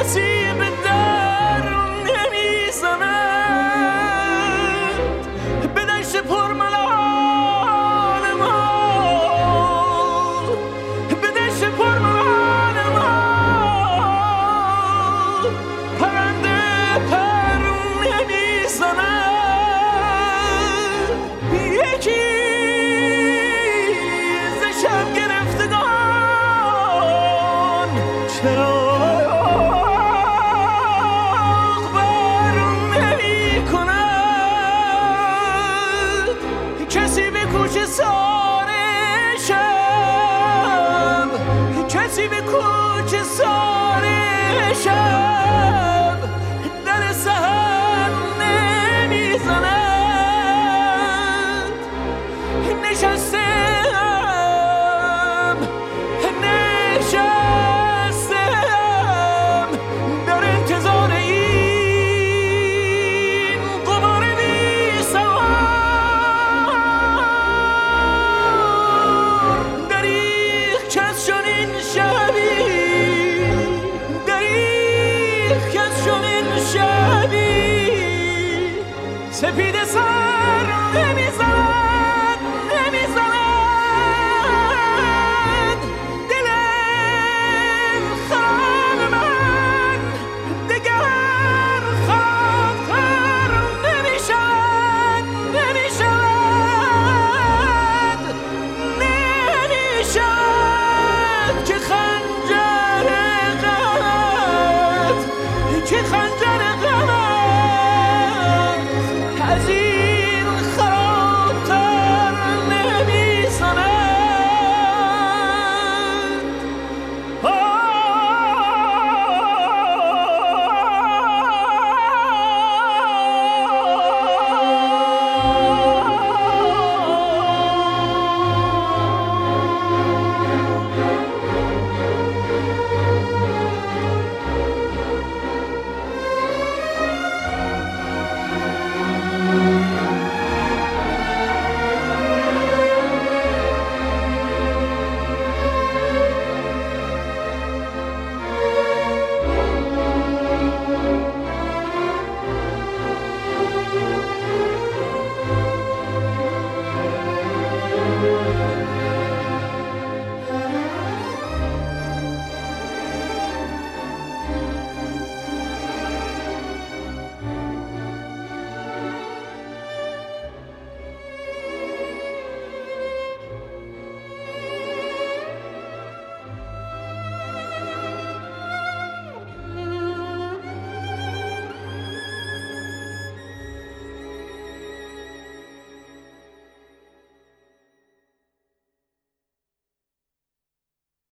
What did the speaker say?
کسی به در نمیزند به دشت پرملال ما، به دشت پرملال ما پرنده پر نمیزند. یکی ز شب گرفتگان چراغ بر نمی کند، کسی به کوچه سار شب، کسی به کوچه سار شب در سحر نمیزند. نشستم در انتظار این غبار بی سوار. دریغ کس چنین شبی، دریغ کس چنین شبی سپیده سر